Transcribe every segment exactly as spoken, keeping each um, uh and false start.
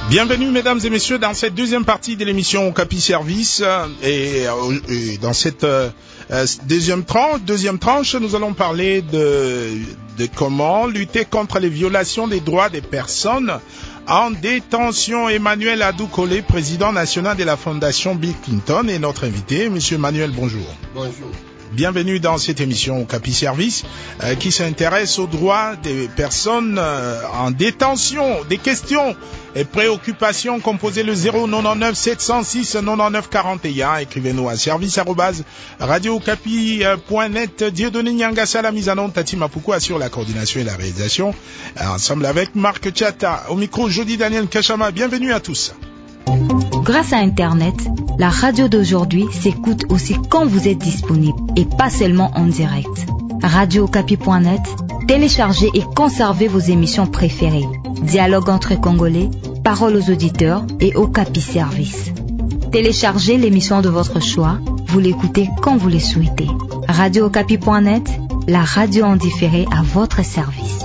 Bienvenue mesdames et messieurs dans cette deuxième partie de l'émission Capi Service et, et dans cette euh, deuxième tranche, deuxième tranche, nous allons parler de, de comment lutter contre les violations des droits des personnes en détention. Emmanuel Adou-Collé, président national de la Fondation Bill Clinton, est notre invité. Monsieur Emmanuel, bonjour. Bonjour. Bienvenue dans cette émission Capi Service euh, qui s'intéresse aux droits des personnes euh, en détention. Des questions et préoccupations, composez le zéro neuf sept zéro six quatre-vingt-neuf quarante et un. Écrivez-nous à service arobase radio capi point net. Dieudonné Nyangasa, la mise en onde, Tati Mapuko assure la coordination et la réalisation. Ensemble avec Marc Tchata. Au micro, Jody Daniel Kachama. Bienvenue à tous. Grâce à Internet, la radio d'aujourd'hui s'écoute aussi quand vous êtes disponible et pas seulement en direct. radio capi point net, téléchargez et conservez vos émissions préférées. Dialogue entre Congolais, paroles aux auditeurs et au Capi Service. Téléchargez l'émission de votre choix, vous l'écoutez quand vous le souhaitez. radio capi point net, la radio en différé à votre service.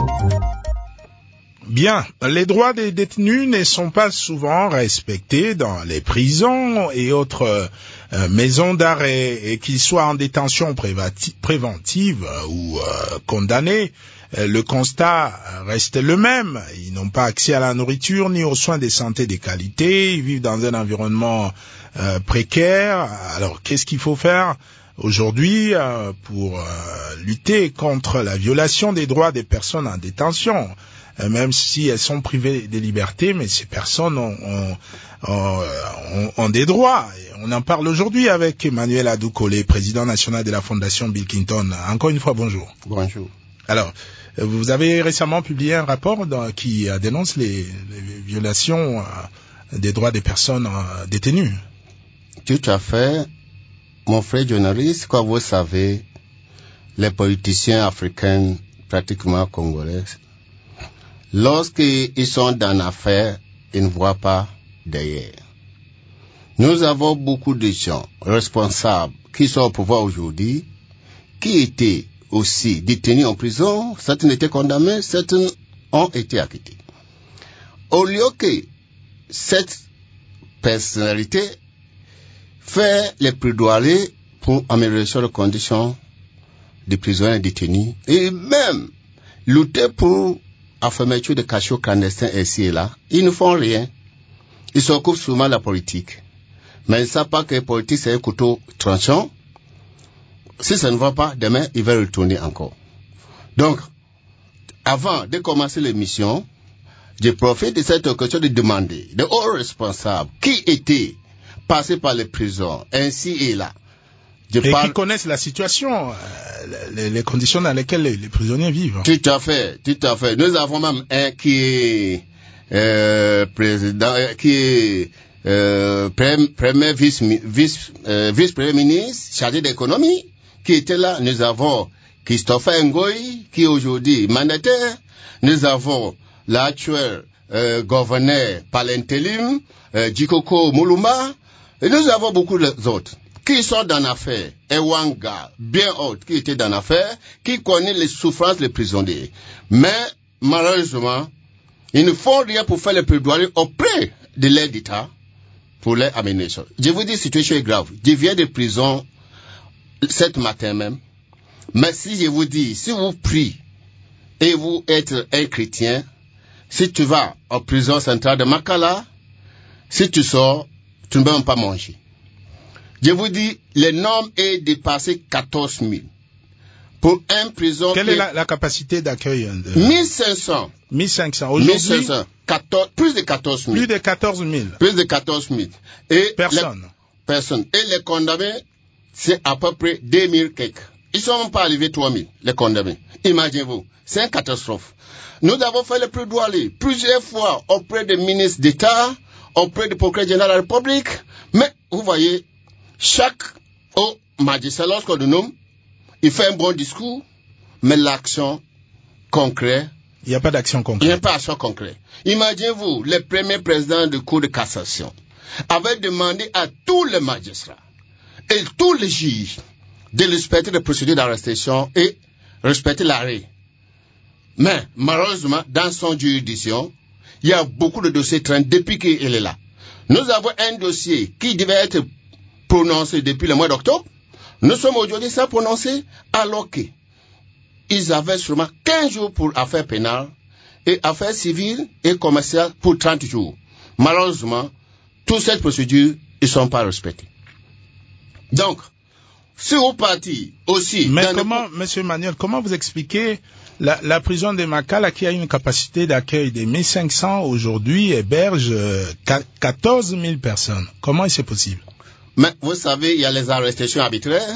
Bien, les droits des détenus ne sont pas souvent respectés dans les prisons et autres euh, maisons d'arrêt, et qu'ils soient en détention prévati- préventive ou euh, condamnés, euh, le constat reste le même. Ils n'ont pas accès à la nourriture ni aux soins de santé de qualité, ils vivent dans un environnement euh, précaire. Alors, qu'est-ce qu'il faut faire aujourd'hui euh, pour euh, lutter contre la violation des droits des personnes en détention ? Même si elles sont privées de liberté, mais ces personnes ont, ont, ont, ont des droits. Et on en parle aujourd'hui avec Emmanuel Adou-Collé, président national de la Fondation Bill Clinton. Encore une fois, bonjour. Bonjour. Alors, vous avez récemment publié un rapport dans, qui dénonce les, les violations des droits des personnes détenues. Tout à fait. Mon frère journaliste, comme vous savez, les politiciens africains, pratiquement congolais, lorsqu'ils sont dans l'affaire, ils ne voient pas derrière. Nous avons beaucoup de gens responsables qui sont au pouvoir aujourd'hui, qui étaient aussi détenus en prison, certains étaient condamnés, certains ont été acquittés. Au lieu que cette personnalité fait les plaidoiries pour améliorer les conditions des prisonniers détenus et même lutter pour la fermeture de cachots clandestins ici et là, ils ne font rien. Ils s'occupent souvent de la politique. Mais ils ne savent pas que la politique c'est un couteau tranchant. Si ça ne va pas, demain, ils vont retourner encore. Donc, avant de commencer l'émission, je profite de cette occasion de demander de hauts responsables qui étaient passés par les prisons, ainsi et là. Je et parle... qui connaissent la situation, euh, les, les conditions dans lesquelles les, les prisonniers vivent. Tout à fait, tout à fait. Nous avons même un qui est euh, président, euh, qui est euh, premier vice vice euh, vice premier ministre chargé d'économie, qui était là. Nous avons Christopher Ngoyi, qui est aujourd'hui mandataire. Nous avons l'actuel euh, gouverneur par l'intérim, euh, Djikoko Mouluma, et nous avons beaucoup d'autres qui sont dans l'affaire, Ewanga, bien autre, qui était dans l'affaire, qui connaît les souffrances des prisonniers. Mais, malheureusement, ils ne font rien pour faire les plaidoiries auprès de l'aide d'État pour les amener. Je vous dis, la situation est grave. Je viens de prison cet matin même. Mais si je vous dis, si vous priez et vous êtes un chrétien, si tu vas en prison centrale de Makala, si tu sors, tu ne peux même pas manger. Je vous dis, le nombre est dépassé quatorze mille. Pour un prison... Quelle est la, la capacité d'accueil de... mille cinq cents. mille cinq cents. Aujourd'hui, mille cinq cents. quatorze, plus de quatorze mille. Plus de quatorze mille. Plus de quatorze mille. Et personnes. Les, personnes. Et les condamnés, c'est à peu près deux mille quelques. Ils ne sont même pas arrivés trois mille, les condamnés. Imaginez-vous. C'est une catastrophe. Nous avons fait le plaidoyer plusieurs fois auprès des ministres d'État, auprès du procureur général de la République. Mais, vous voyez, chaque haut magistrat, lorsqu'on le nomme, il fait un bon discours, mais l'action concrète, il n'y a pas d'action concrète. Il n'y a pas d'action concrète. Imaginez-vous, le premier président du Cour de cassation avait demandé à tous les magistrats et tous les juges de respecter les procédures d'arrestation et respecter l'arrêt. Mais, malheureusement, dans son juridiction, Il y a beaucoup de dossiers traînent depuis qu'il est là. Nous avons un dossier qui devait être prononcé depuis le mois d'octobre. Nous sommes aujourd'hui sans prononcer, alors qu'ils avaient seulement quinze jours pour affaires pénales et affaires civiles et commerciales pour trente jours. Malheureusement, toute cette procédure, ils ne sont pas respectés. Donc, si vous partez aussi... Mais comment, le... Monsieur Manuel, comment vous expliquez la, la prison de Makala qui a une capacité d'accueil de mille cinq cents aujourd'hui héberge quatorze mille personnes? Comment est-ce possible? Mais vous savez, il y a les arrestations arbitraires.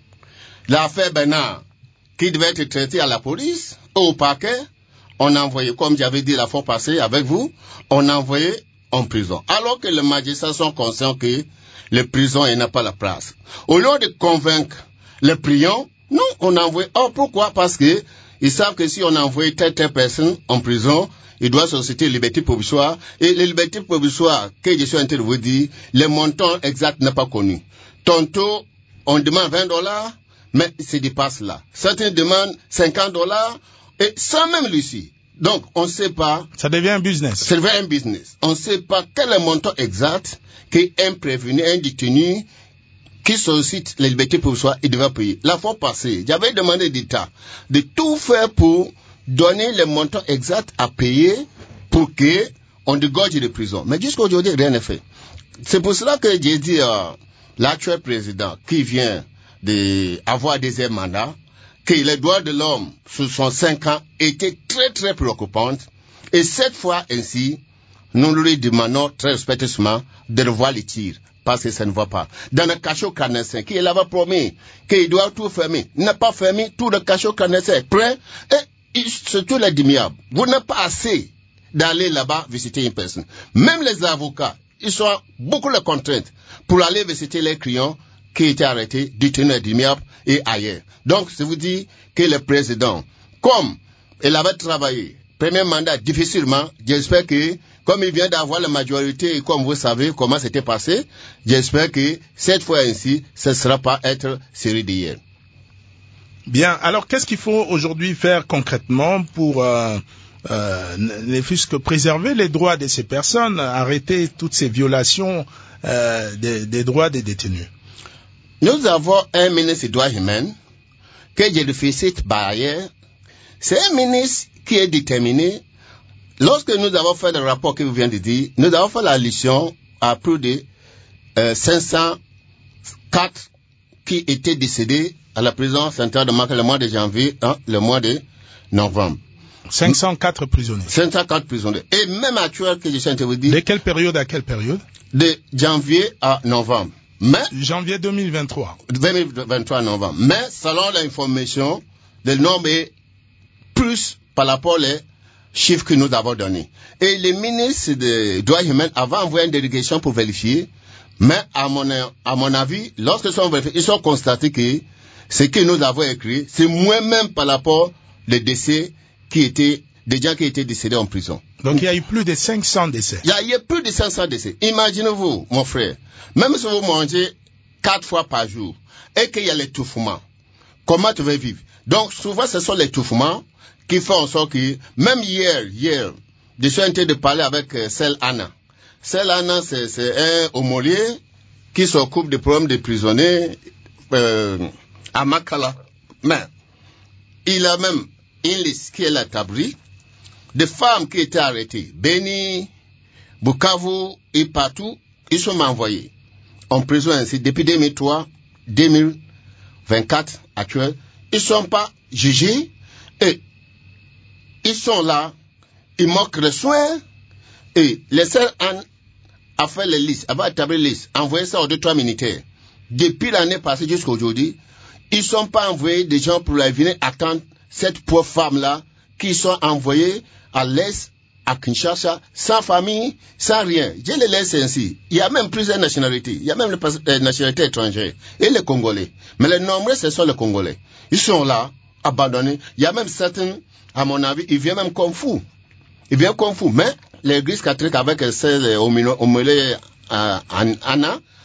L'affaire Bernard, qui devait être traitée à la police, au parquet, on a envoyé, comme j'avais dit la fois passée avec vous, on a envoyé en prison. Alors que les magistrats sont conscients que les prisons, il n'a pas la place. Au lieu de convaincre les prions, non, on a envoyé. Oh, pourquoi? Parce que ils savent que si on a envoyé telle, telle personne en prison, il doit solliciter liberté provisoire. Et les libertés provisoires, que je suis en train de vous dire, le montant exact n'est pas connu. Tantôt, on demande vingt dollars, mais c'est dépasse là. Certains demandent cinquante dollars, et sans même Lucie. Donc, on ne sait pas. Ça devient un business. Ça devient un business. On ne sait pas quel est le montant exact qu'un prévenu, un détenu, qui sollicite les libertés provisoires, il devrait payer. La fois passée, j'avais demandé d'État de tout faire pour donner le montant exact à payer pour que on dégorge les prisons. Mais jusqu'à aujourd'hui, rien n'est fait. C'est pour cela que j'ai dit à l'actuel président qui vient d'avoir des deuxième mandat, que les droits de l'homme sur son cinq ans étaient très très préoccupantes. Et cette fois ainsi, nous lui demandons très respectueusement de revoir les tirs, parce que ça ne va pas. Dans le cachot clandestin, qui avait promis qu'il doit tout fermer, n'a pas fermé, tout le cachot clandestin est prêt, et surtout les dimiables. Vous n'avez pas assez d'aller là-bas visiter une personne. Même les avocats, ils sont beaucoup de contraintes pour aller visiter les clients qui étaient arrêtés, détenus à Dimiap et ailleurs. Donc, je vous dis que le président, comme il avait travaillé, premier mandat difficilement, j'espère que, comme il vient d'avoir la majorité, et comme vous savez comment c'était passé, j'espère que cette fois ainsi, ce ne sera pas être série d'hier. Bien, alors qu'est-ce qu'il faut aujourd'hui faire concrètement pour euh, euh, ne fût-ce que préserver les droits de ces personnes, arrêter toutes ces violations euh, des, des droits des détenus? Nous avons un ministre des droits humains que je félicite par ailleurs. C'est un ministre qui est déterminé. Lorsque nous avons fait le rapport que vous venez de dire, nous avons fait la mission à plus de euh, cinq cent quatre qui étaient décédés à la prison centrale de Makala le mois de janvier, hein, le mois de novembre. cinq cent quatre prisonniers. cinq cent quatre prisonniers. Et même actuel que je suis en train de vous dire. De quelle période à quelle période? De janvier à novembre. Mais, janvier deux mille vingt-trois. deux mille vingt-trois novembre. Mais, selon l'information, le nombre est plus par rapport aux chiffres que nous avons donnés. Et les ministres des droits humains avaient envoyé une délégation pour vérifier. Mais, à mon, à mon avis, lorsqu'ils sont vérifiés, ils ont constaté que ce que nous avons écrit, c'est moins même par rapport aux décès qui étaient, des gens qui étaient décédés en prison. Donc, il y a eu plus de cinq cents décès. Il y a eu plus de cinq cents décès. Imaginez-vous, mon frère, même si vous mangez quatre fois par jour et qu'il y a l'étouffement, comment tu vas vivre? Donc, souvent, ce sont les étouffements qui font en sorte que, même hier, hier, je suis en train de parler avec euh, Celle Anna. Celle Anna, c'est, c'est un homolier qui s'occupe des problèmes des prisonniers euh, à Makala. Mais, il a même une liste qui est la Tabri, des femmes qui étaient arrêtées, Beni, Bukavu et partout, ils sont envoyés en prison ainsi depuis deux mille trois, deux mille vingt-quatre actuel. Ils ne sont pas jugés et ils sont là, ils manquent de soins et les sœurs Anne a fait les listes, a établi les listes, envoyé ça aux deux trois militaires. Depuis l'année passée jusqu'à aujourd'hui, ils ne sont pas envoyés des gens pour venir attendre cette pauvre femme-là qui sont envoyés à l'Est, à Kinshasa, sans famille, sans rien. Je les laisse ainsi. Il y a même plusieurs nationalités. Il y a même les nationalités étrangères et les Congolais. Mais les nombreux, ce sont les Congolais. Ils sont là, abandonnés. Il y a même certains, à mon avis, ils viennent même comme fous. Ils viennent comme fous. Mais l'église catholique avec ses homolés Anna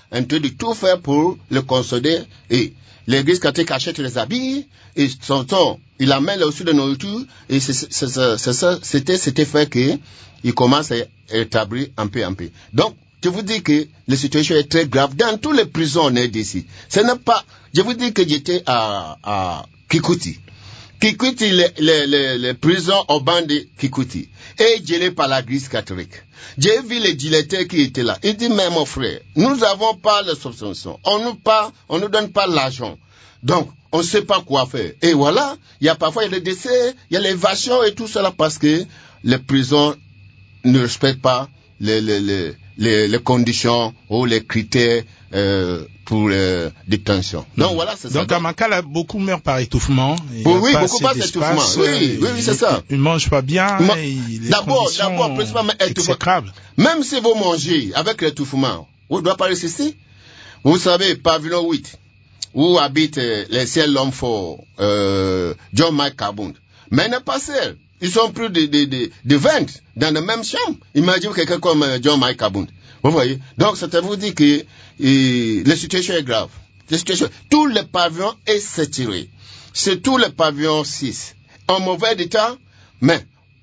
en train de tout faire pour le consolider. Et l'église catholique achète les habits, et son temps, il amène aussi de nourriture, et c'est, c'est, c'est, c'est ça, c'était cet effet qu'il commence à établir un peu, un peu. Donc, je vous dis que la situation est très grave dans toutes les prisons on est d'ici. Ce n'est pas, je vous dis que j'étais à, à Kikuti. Kikuti, les, les, les, les prisons au banc de Kikuti, et géré par la l'église catholique. J'ai vu les dilettés qui étaient là. Il dit, mais mon frère, nous n'avons pas la subvention. On nous pas, on nous donne pas l'argent. Donc, on ne sait pas quoi faire. Et voilà, il y a parfois il y a les décès, il y a l'évasion et tout cela parce que les prisons ne respectent pas les, les, les, les, les conditions ou les critères euh, pour euh, détention. Donc mmh. voilà, c'est ça. Donc à Makala, beaucoup meurent par étouffement. Bon, oui, beaucoup par étouffement. Oui, oui, oui, c'est ça. Ils ne mangent pas bien. Ma... Et les d'abord, d'abord, principalement étouffement. Même si vous mangez avec l'étouffement, vous ne doit pas résister. Vous savez, pavillon huit, où habite euh, les seuls hommes forts, euh, John Mike Kabund. Mais n'est pas seul. Ils sont plus de, de, de, de vingt dans la même chambre. Imaginez quelqu'un comme euh, John Mike Kabund. Vous voyez? Donc, ça vous dit que euh, la situation est grave. La situation, tous les pavillons est saturé. C'est tous les pavillons six. En mauvais état, mais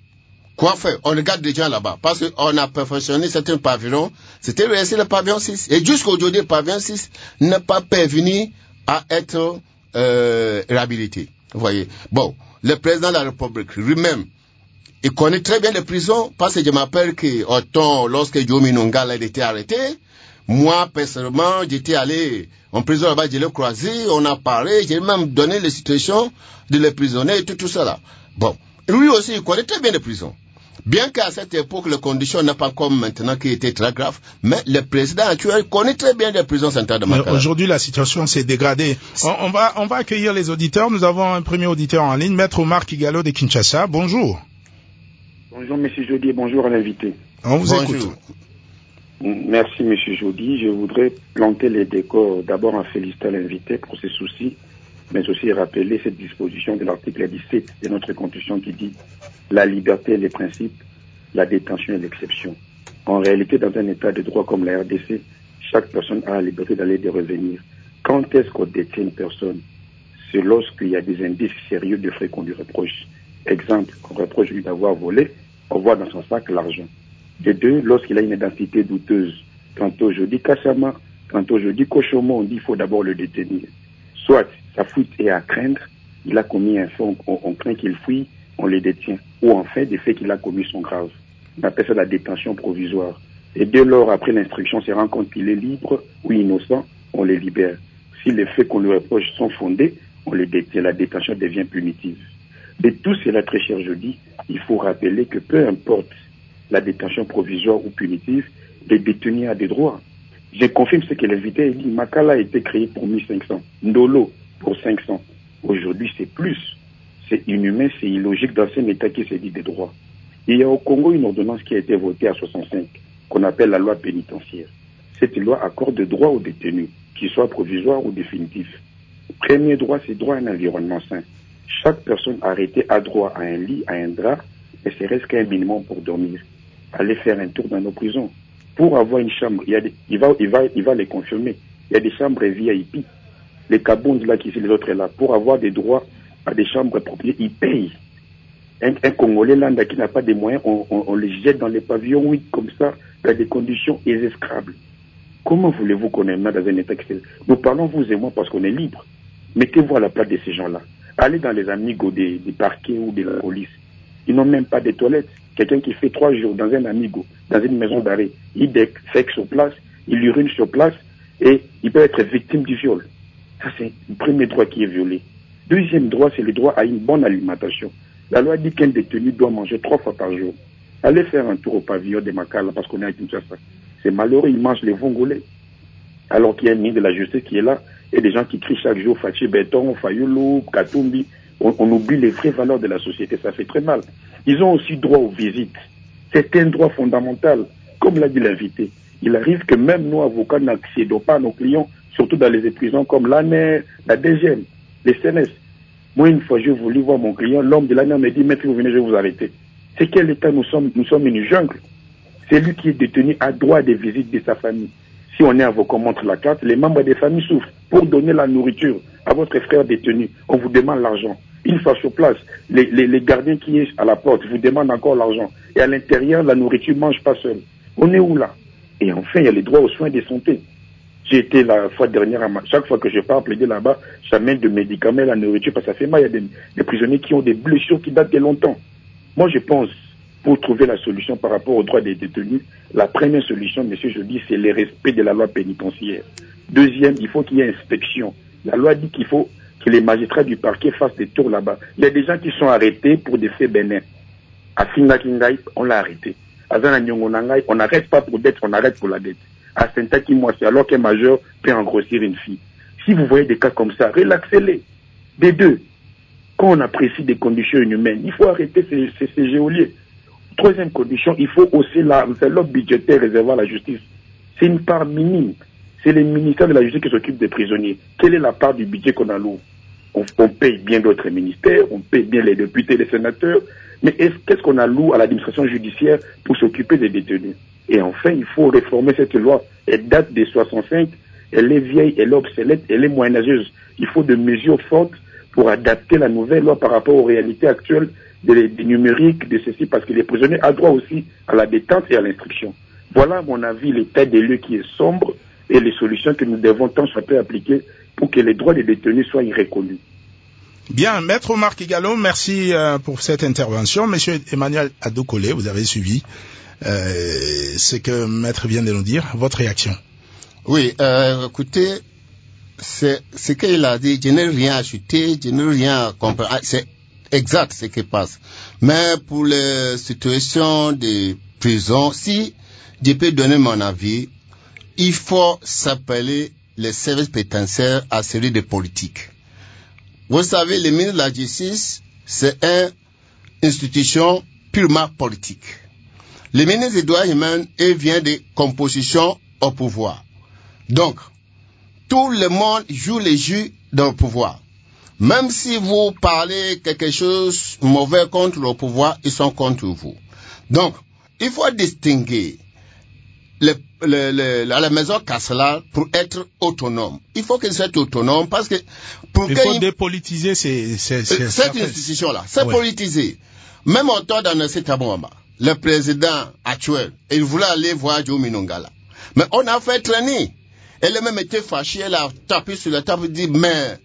quoi faire? On regarde des gens là-bas. Parce qu'on a perfectionné certains pavillons. C'était resté le pavillon six. Et jusqu'aujourd'hui, le pavillon six n'est pas parvenu à être euh, réhabilité. Vous voyez? Bon, le président de la République lui-même, il connaît très bien les prisons, parce que je m'appelle qu'au temps, lorsque Yomi Nongala était arrêté, moi, personnellement, j'étais allé en prison là-bas, je l'ai croisé, on a parlé, j'ai même donné les situations de les prisonniers et tout, tout ça là. Bon, lui aussi, il connaît très bien les prisons. Bien qu'à cette époque, les conditions n'est pas comme maintenant qui étaient très graves, mais le président actuel connaît très bien les prisons centrales de Makala. Aujourd'hui, la situation s'est dégradée. On, on, va, on va accueillir les auditeurs. Nous avons un premier auditeur en ligne, Maître Omar Kigalo de Kinshasa. Bonjour. Bonjour, Monsieur Jody, et bonjour à l'invité. On vous Bonjour. écoute. Merci, Monsieur Jody. Je voudrais planter les décors d'abord en félicitant l'invité pour ses soucis, mais aussi rappeler cette disposition de l'article dix-sept de notre Constitution qui dit la liberté et les principes, la détention et l'exception. En réalité, dans un état de droit comme la R D C, chaque personne a la liberté d'aller et de revenir. Quand est-ce qu'on détient une personne? C'est lorsqu'il y a des indices sérieux de faits qu'on lui reproche. Exemple, on reproche lui d'avoir volé, on voit dans son sac l'argent. De deux, lorsqu'il a une identité douteuse. Tantôt je dis Kassama, tantôt je dis Kochomo, on dit qu'il faut d'abord le détenir. Soit sa fuite est à craindre, il a commis un fait, on, on craint qu'il fuit, on le détient. Ou enfin, des faits qu'il a commis sont graves. On appelle ça la détention provisoire. Et dès lors, après l'instruction, se rend compte qu'il est libre ou innocent, on le libère. Si les faits qu'on lui reproche sont fondés, on les détient. La détention devient punitive. De tout cela, très cher Jody, il faut rappeler que peu importe la détention provisoire ou punitive, les détenus ont des droits. Je confirme ce que l'invité a dit. Makala a été créé pour mille cinq cents. Ndolo pour cinq cents. Aujourd'hui, c'est plus. C'est inhumain, c'est illogique dans un État qui se dit des droits. Il y a au Congo une ordonnance qui a été votée à soixante-cinq, qu'on appelle la loi pénitentiaire. Cette loi accorde des droits aux détenus, qu'ils soient provisoires ou définitifs. Premier droit, c'est droit à un environnement sain. Chaque personne arrêtée a droit à un lit, à un drap, et serait-ce qu'un minimum pour dormir. Aller faire un tour dans nos prisons. Pour avoir une chambre, il, y a des, il, va, il, va, il va les confirmer. Il y a des chambres V I P. Les Kabondes là, qui sont les autres là, pour avoir des droits à des chambres appropriées, ils payent. Un, un Congolais là qui n'a pas de moyens, on, on, on les jette dans les pavillons, oui, comme ça, dans des conditions exécrables. Comment voulez-vous qu'on ait mal dans un État qui... Nous parlons, vous et moi, parce qu'on est libre. Mettez-vous à la place de ces gens-là. Allez dans les amigos des, des parquets ou de la police. Ils n'ont même pas de toilettes. Quelqu'un qui fait trois jours dans un amigo, dans une maison d'arrêt, il défèque sur place, il urine sur place et il peut être victime du viol. Ça, c'est le premier droit qui est violé. Deuxième droit, c'est le droit à une bonne alimentation. La loi dit qu'un détenu doit manger trois fois par jour. Allez faire un tour au pavillon de Makala parce qu'on est à Kinshasa. C'est malheureux, ils mangent les vongolais. Alors qu'il y a un ministre de la Justice qui est là et des gens qui crient chaque jour Fachi Béton, Fayoulou, Katumbi. On, on oublie les vraies valeurs de la société, ça fait très mal. Ils ont aussi droit aux visites. C'est un droit fondamental. Comme l'a dit l'invité, il arrive que même nous, avocats, n'accédons pas à nos clients, surtout dans les prisons comme l'A N E R, la D G M, les C N S. Moi, une fois, j'ai voulu voir mon client, l'homme de l'A N E R me dit, maître, vous venez, je vais vous arrêter. C'est quel état nous sommes? Nous sommes une jungle. C'est lui qui est détenu à droit des visites de sa famille. Si on est avocat, on montre la carte, les membres des familles souffrent. Pour donner la nourriture à votre frère détenu, on vous demande l'argent. Une fois sur place, les, les, les gardiens qui sont à la porte vous demandent encore l'argent. Et à l'intérieur, la nourriture ne mange pas seule. On est où là? Et enfin, il y a les droits aux soins de santé. J'ai été la fois dernière, chaque fois que je pars plaider là-bas, j'amène de médicaments, la nourriture, parce que ça fait mal. Il y a des, des prisonniers qui ont des blessures qui datent de longtemps. Moi, je pense, pour trouver la solution par rapport aux droits des détenus, la première solution, monsieur, je dis, c'est le respect de la loi pénitentiaire. Deuxième, il faut qu'il y ait inspection. La loi dit qu'il faut que les magistrats du parquet fassent des tours là-bas. Il y a des gens qui sont arrêtés pour des faits bénins. À Finga Kingaï, on l'a arrêté. À Zana Nyongonangaï, on n'arrête pas pour dette, on arrête pour la dette. À Sentaki Moissi, alors qu'un majeur peut engrossir une fille. Si vous voyez des cas comme ça, relaxez-les. Des deux, quand on apprécie des conditions inhumaines, il faut arrêter ces, ces, ces géoliers. Troisième condition, il faut hausser l'enveloppe budgétaire réservée à la justice. C'est une part minime. C'est les ministères de la justice qui s'occupent des prisonniers. Quelle est la part du budget qu'on alloue? on, on paye bien d'autres ministères, on paye bien les députés, les sénateurs, mais qu'est-ce qu'on alloue à l'administration judiciaire pour s'occuper des détenus? Et enfin, il faut réformer cette loi. Elle date des soixante-cinq, elle est vieille, elle est obsolète, elle est moyenâgeuse. Il faut des mesures fortes pour adapter la nouvelle loi par rapport aux réalités actuelles des, des numériques, de ceci, parce que les prisonniers ont droit aussi à la détente et à l'instruction. Voilà, à mon avis, l'état des lieux qui est sombre et les solutions que nous devons tant soit peu appliquer pour que les droits des détenus soient reconnus. Bien, Maître Omar Kigalo, merci euh, pour cette intervention. Monsieur Emmanuel Adokole, vous avez suivi euh, ce que Maître vient de nous dire. Votre réaction? Oui, euh, écoutez, c'est ce qu'il a dit. Je n'ai rien ajouté, je n'ai rien compris. C'est exact ce qui passe. Mais pour les situations de prison, si je peux donner mon avis, il faut s'appeler les services pénitentiaires à celui de politique. Vous savez, le ministre de la Justice, c'est une institution purement politique. Le ministre des Droits humains, il vient de composition au pouvoir. Donc, tout le monde joue les jeux dans le pouvoir. Même si vous parlez quelque chose de mauvais contre le pouvoir, ils sont contre vous. Donc, il faut distinguer le, le, le, la maison carcérale pour être autonome. Il faut qu'elle soit autonome parce que... Pour il faut dépolitiser ces, ces, ces, cette institution-là. C'est ouais. politisé. Même au temps dans cet Abouamba, le président actuel, il voulait aller voir Joe Minongala. Mais on a fait traîner. Elle a même été fâchée, elle a tapé sur la table et dit, mais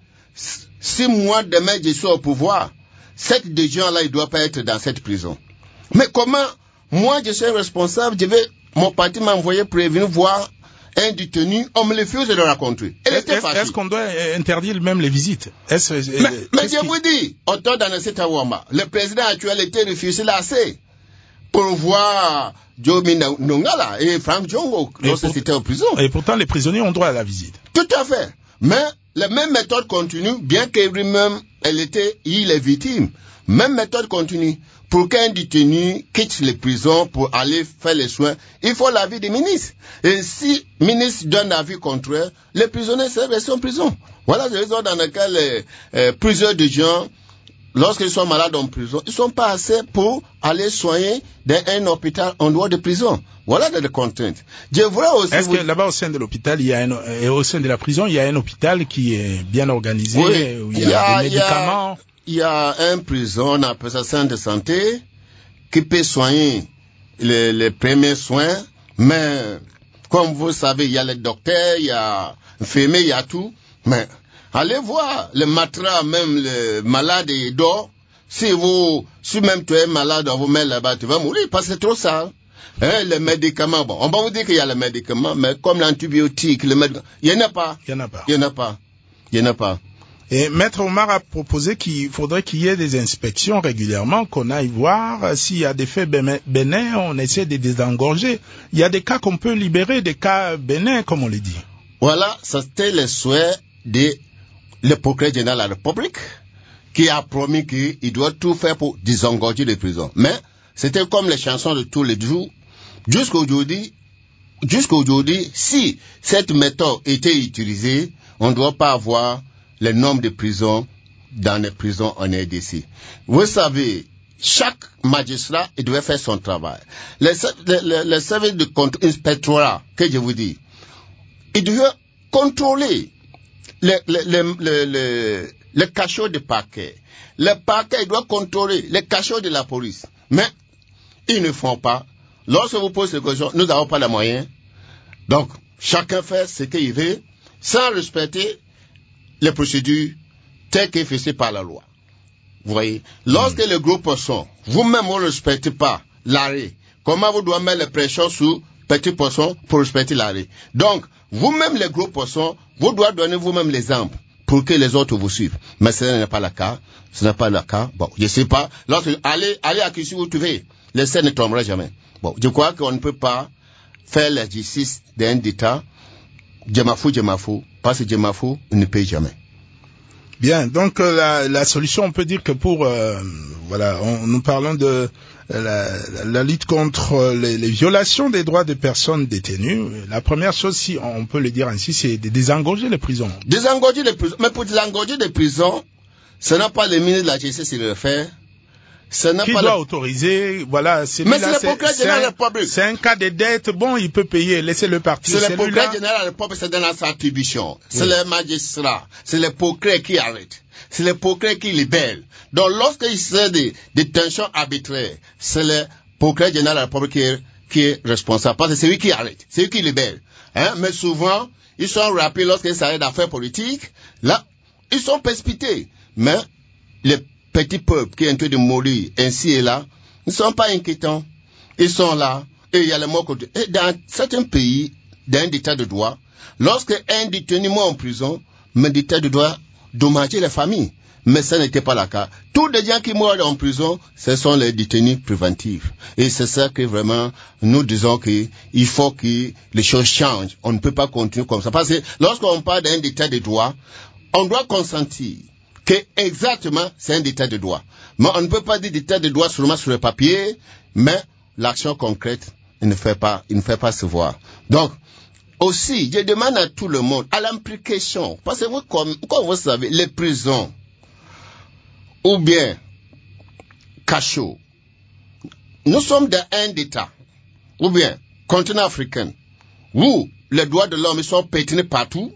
si moi demain je suis au pouvoir, ces deux gens-là, ils ne doivent pas être dans cette prison. Mais comment moi je suis responsable, je vais... Mon parti m'a envoyé prévenir voir un détenu, on me refuse de le rencontrer. Elle est, était est, fâchée. Est-ce qu'on doit interdire même les visites? Est-ce, Mais, mais est-ce je vous dis, au temps dans cet Awamba, le président actuel était refusé l'accès pour voir Joe Minongala et Frank Djongo lorsque c'était en prison. Et pourtant, les prisonniers ont droit à la visite. Tout à fait. Mais la même méthode continue, bien qu'elle-même, elle était, il est victime. Même méthode continue. Pour qu'un détenu quitte les prisons pour aller faire les soins, il faut l'avis du ministre. Et si le ministre donne l'avis contraire, les prisonniers seront restés en prison. Voilà la raison dans laquelle euh, euh, plusieurs de gens, lorsqu'ils sont malades en prison, ils ne sont pas assez pour aller soigner dans un hôpital en dehors de prison. Voilà les contraintes. Je voudrais aussi Est-ce vous... que là-bas au sein de l'hôpital, il y a un, et au sein de la prison, il y a un hôpital qui est bien organisé, oui, où il y a, il y a des médicaments? Il y a un prison, on appelle ça centre de santé, qui peut soigner les, les premiers soins, mais comme vous savez, il y a les docteurs, il y a infirmiers, il y a tout. Mais allez voir, le matras, même le malade, il dort. Si vous, si même tu es malade, on vous met là-bas, tu vas mourir parce que c'est trop sale. Hein, les médicaments, bon, on va vous dire qu'il y a les médicaments, mais comme l'antibiotique, le médicament, il n'y en a pas. Il n'y en a pas. Il n'y en a pas. Il n'y en a pas. Et Maître Omar a proposé qu'il faudrait qu'il y ait des inspections régulièrement, qu'on aille voir s'il y a des faits bénins, on essaie de désengorger. Il y a des cas qu'on peut libérer, des cas bénins, comme on le dit. Voilà, c'était le souhait de le procureur général de la République, qui a promis qu'il doit tout faire pour désengorger les prisons. Mais c'était comme les chansons de tous les jours. Jusqu'aujourd'hui, jusqu'aujourd'hui, si cette méthode était utilisée, on ne doit pas avoir le nombre de prisons dans les prisons en R D C. Vous savez, chaque magistrat, il doit faire son travail. Le, le, le, le service de contre-inspectorat, que je vous dis, il doit contrôler le, le, le, le, le, le cachot de parquet. Le parquet doit contrôler les cachots de la police. Mais ils ne font pas. Lorsque vous posez ces questions, nous n'avons pas les moyens. Donc, chacun fait ce qu'il veut sans respecter les procédures telles qu'elles fixées par la loi. Vous voyez, lorsque mmh. les gros poissons, vous-même vous ne respectez pas l'arrêt, comment vous devez mettre la pression sur petits poissons pour respecter l'arrêt? Donc, vous-même les gros poissons, vous devez donner vous-même l'exemple pour que les autres vous suivent. Mais ce n'est pas le cas. Ce n'est pas le cas. Bon, je ne sais pas. Lorsque, allez, allez à Kissi, vous trouvez, le ciel ne tombera jamais. Bon, je crois qu'on ne peut pas faire la justice d'un État, Djemafou, Djemafou, parce que Djemafou ne paye jamais. Bien, donc euh, la, la solution, on peut dire que pour, euh, voilà, on, nous parlons de la, la, la lutte contre les, les violations des droits des personnes détenues. La première chose, si on peut le dire ainsi, c'est de désengorger les prisons. Désengorger les prisons, mais pour désengorger les prisons, ce n'est pas le ministre de la Justice qui le fait. Ce n'est qui pas doit le... autoriser, voilà, c'est mais c'est le procureur général de la République. C'est un cas de dette, bon, il peut payer, laissez-le partir. C'est le procureur général de la République, c'est dans sa attribution. C'est oui. le magistrat, c'est le procureur qui arrête. C'est le procureur qui libère. Donc, lorsqu'il s'agit de, de tensions arbitraires, c'est le procureur général de la République qui est, qui est responsable. Parce que c'est lui qui arrête, c'est lui qui libère. Hein? Mais souvent, ils sont rappelés lorsqu'il s'agit d'affaires politiques. Là, ils sont précipités. Mais les petits peuples qui sont en train de mourir ainsi et là, ne sont pas inquiétants. Ils sont là, et il y a le mot côté. Et dans certains pays, dans un état de droit, lorsque un détenu meurt en prison, mais l'état de droit dommager les familles. Mais ça n'était pas le cas. Tous les gens qui meurent en prison, ce sont les détenus préventifs. Et c'est ça que vraiment, nous disons qu'il faut que les choses changent. On ne peut pas continuer comme ça. Parce que lorsqu'on parle d'un état de droit, on doit consentir que exactement c'est un état de droit. Mais on ne peut pas dire d'état de droit seulement sur le papier, mais l'action concrète, il ne fait pas, il ne fait pas se voir. Donc, aussi, je demande à tout le monde, à l'implication, parce que vous, comme, comme vous savez, les prisons, ou bien cachots, nous sommes dans un État, ou bien continent africain, où les droits de l'homme sont pétrinés partout.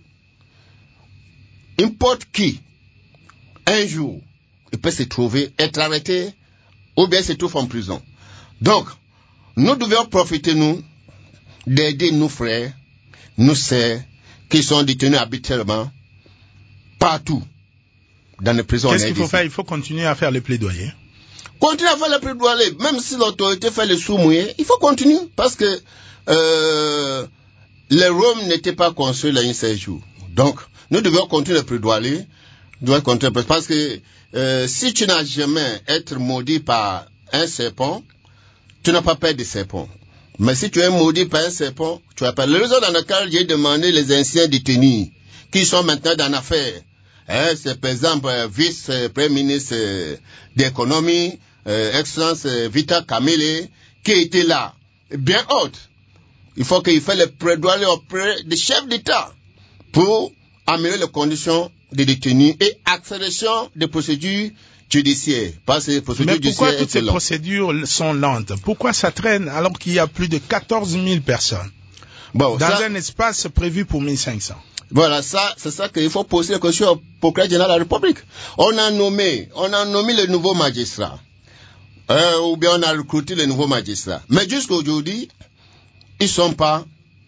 N'importe qui, un jour, il peut se trouver, être arrêté, ou bien se trouve en prison. Donc, nous devons profiter, nous, d'aider nos frères, nos sœurs, qui sont détenus arbitrairement, partout, dans les prisons. Qu'est-ce qu'il faut faire? Il faut continuer à faire les plaidoyers. Continuer à faire les plaidoyers, même si l'autorité fait le sous-mouillé, il faut continuer, parce que euh, les Roms n'étaient pas construits là un seul jour. Donc, nous devons continuer les plaidoyers, nous devons continuer, parce que euh, si tu n'as jamais été maudit par un serpent, tu n'as pas peur de serpent. Mais si tu es maudit par un serpent, tu as pas. Le raison dans lequel j'ai demandé les anciens détenus, qui sont maintenant dans l'affaire, hein, c'est par exemple euh, vice-premier ministre euh, d'économie, euh, Excellence euh, Vita Kamele, qui était là, bien haute. Il faut qu'il fasse le plaidoyer auprès des chefs d'État pour améliorer les conditions des détenus et accélération des procédures judiciaire. Parce que les procédures Mais pourquoi judiciaires toutes ces procédures sont lentes? Pourquoi ça traîne alors qu'il y a plus de quatorze mille personnes bon, dans ça, un espace prévu pour mille cinq cents? Voilà, ça, c'est ça qu'il faut poser la question au procureur général de la République. On a nommé, on a nommé le nouveau magistrat. Euh, ou bien on a recruté le nouveau magistrat. Mais jusqu'à aujourd'hui, ils sont pas,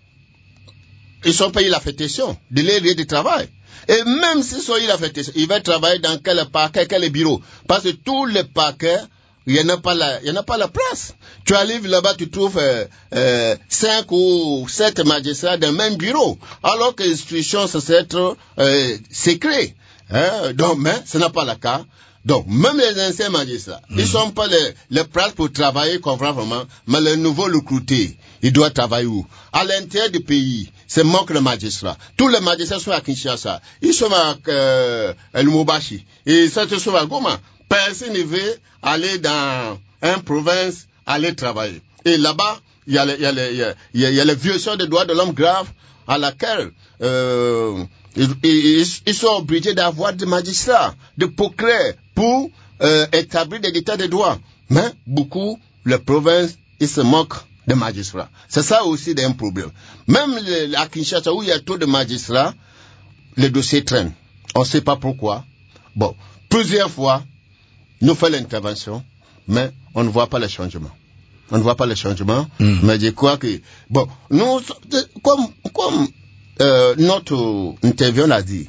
ils sont payés l'affectation de leur lieu de travail. Et même s'ils sont payés l'affectation, ils vont travailler dans quel parquet, quel bureau. Parce que tous les parquets, il n'y en a pas la, il y en a pas la place. Tu arrives là-bas, tu trouves euh, euh, cinq ou sept magistrats dans le même bureau, alors que l'institution, c'est être euh, secret. Hein? Donc, mais ce n'est pas le cas. Donc, même les anciens magistrats, mmh. ils ne sont pas les, les places pour travailler convenablement, mais les nouveaux recrutés, ils doivent travailler où? À l'intérieur du pays, c'est manque de magistrats. Tous les magistrats sont à Kinshasa, ils sont à euh, Lubumbashi, et ça se trouve à Goma. Personne ne veut aller dans une province, aller travailler. Et là-bas, il y a les, il y a les, il y a, il y a, il y a les violations des droits de l'homme graves à laquelle euh, ils, ils, ils sont obligés d'avoir des magistrats, des procureurs pour euh, établir des états de droit. Mais beaucoup, les provinces, ils se moquent de magistrats. C'est ça aussi un problème. Même le, à Kinshasa, où il y a trop de magistrats, les dossiers traînent. On ne sait pas pourquoi. Bon, plusieurs fois, nous faisons l'intervention, mais on ne voit pas le changement. On ne voit pas le changement, mm. mais je crois que, bon, nous, comme, comme euh, notre intervenant l'a dit,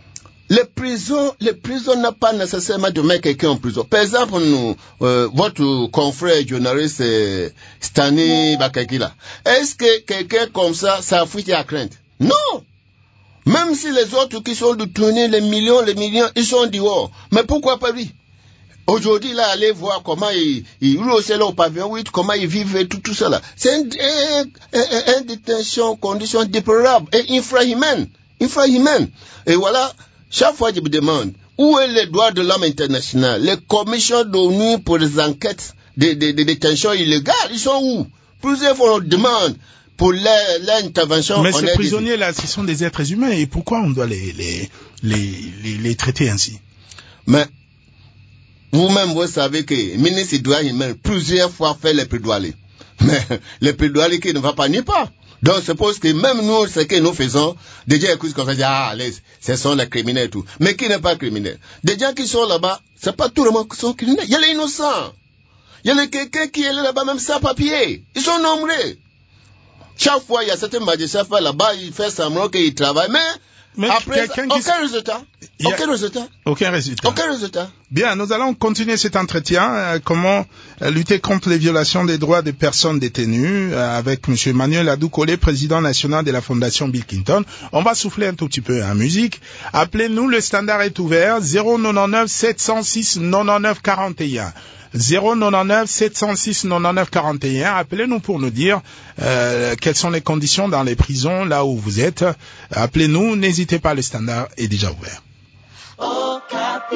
les prisons, les prisons n'ont pas nécessairement de mettre quelqu'un en prison. Par exemple, nous, euh, votre confrère journaliste euh, Stanley Bakakila, est-ce que quelqu'un comme ça, ça fuit à crainte? Non! Même si les autres qui sont de tourner les millions, les millions, ils sont dehors. Mais pourquoi pas lui? Aujourd'hui, là, allez voir comment il, il roule aussi là au pavillon huit, comment il vivent et tout, tout ça là. C'est une, une, une, une détention, condition déplorable et infrahumaine. Infrahumaine. Et voilà, chaque fois je me demande, où est le droit de l'homme international? Les commissions d'ONU pour les enquêtes de, de, de détention illégale, ils sont où? Plusieurs fois on demande pour l'intervention. Mais ces prisonniers-là, ce sont des êtres humains, et pourquoi on doit les, les, les, les, les traiter ainsi? Mais, vous-même, vous savez que le ministre des droits humains, plusieurs fois fait les plaidoiries. Mais, les plaidoiries qui ne va pas ni pas. Donc, je suppose que même nous, ce que nous faisons, des gens écoutent qu'on fait, ah, les, ce sont les criminels et tout. Mais qui n'est pas criminel? Des gens qui sont là-bas, c'est pas tout le monde qui sont criminels. Il y a les innocents. Il y a les quelqu'un qui est là-bas, même sans papier. Ils sont nombreux. Chaque fois, il y a certains magistrats là-bas, il fait semblant qu'il travaille, mais, mais après, aucun qui... résultat. A... Aucun résultat. Aucun résultat. Aucun résultat. Bien, nous allons continuer cet entretien. Euh, comment euh, lutter contre les violations des droits des personnes détenues euh, avec M. Emmanuel Adou-Collé, président national de la Fondation Bill Clinton. On va souffler un tout petit peu en musique. Appelez-nous, le standard est ouvert, zéro neuf sept zéro six quatre-vingt-neuf quarante et un. zéro neuf sept zéro six quatre-vingt-neuf quarante et un. Appelez-nous pour nous dire euh, quelles sont les conditions dans les prisons là où vous êtes. Appelez-nous, n'hésitez pas, le standard est déjà ouvert. Oh, Capi.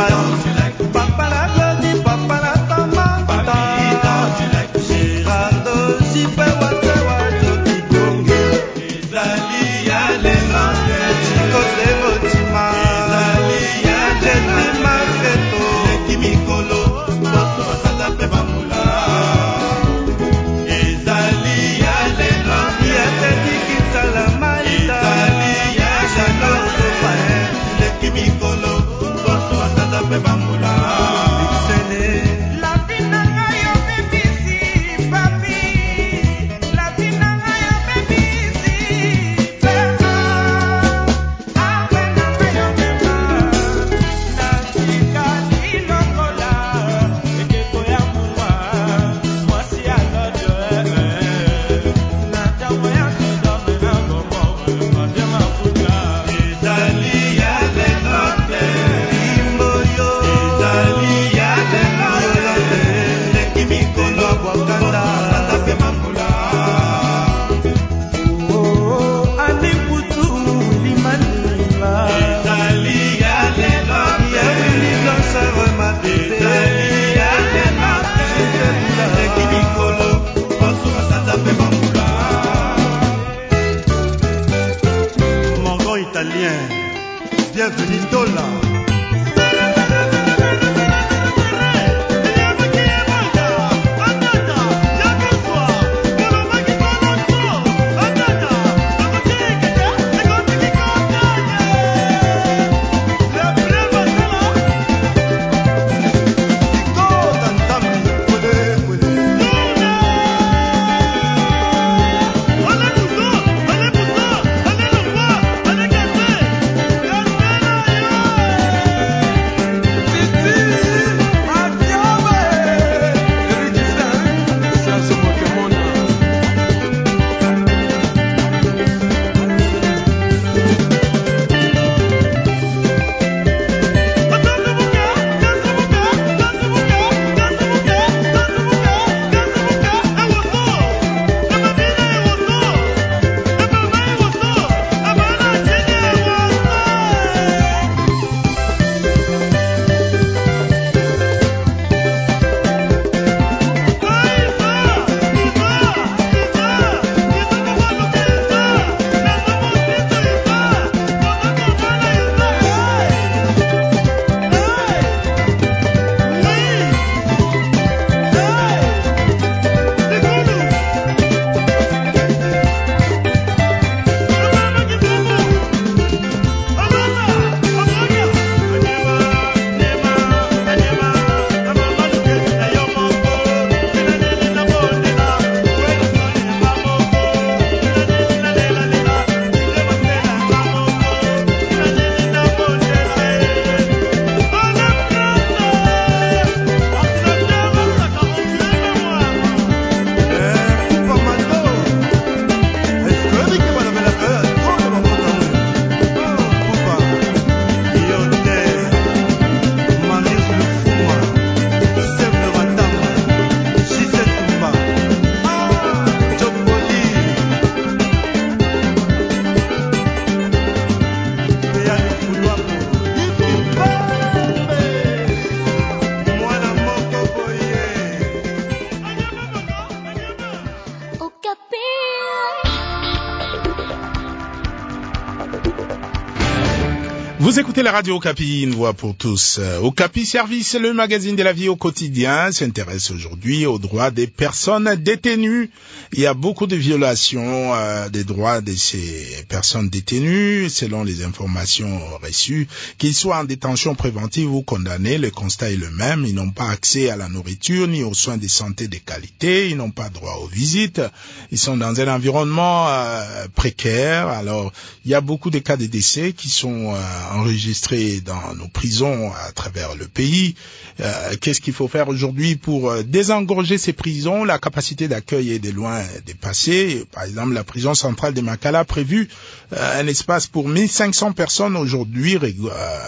Vous écoutez la radio Okapi, une voix pour tous. Okapi Service, le magazine de la vie au quotidien, s'intéresse aujourd'hui aux droits des personnes détenues. Il y a beaucoup de violations euh, des droits de ces personnes détenues, selon les informations reçues. Qu'ils soient en détention préventive ou condamnés, le constat est le même. Ils n'ont pas accès à la nourriture ni aux soins de santé de qualité. Ils n'ont pas droit aux visites. Ils sont dans un environnement euh, précaire. Alors, il y a beaucoup de cas de décès qui sont euh, enregistrés dans nos prisons à travers le pays. Euh, qu'est-ce qu'il faut faire aujourd'hui pour euh, désengorger ces prisons? La capacité d'accueil est de loin dépassée. Par exemple, la prison centrale de Makala a prévu euh, un espace pour mille cinq cents personnes aujourd'hui, euh,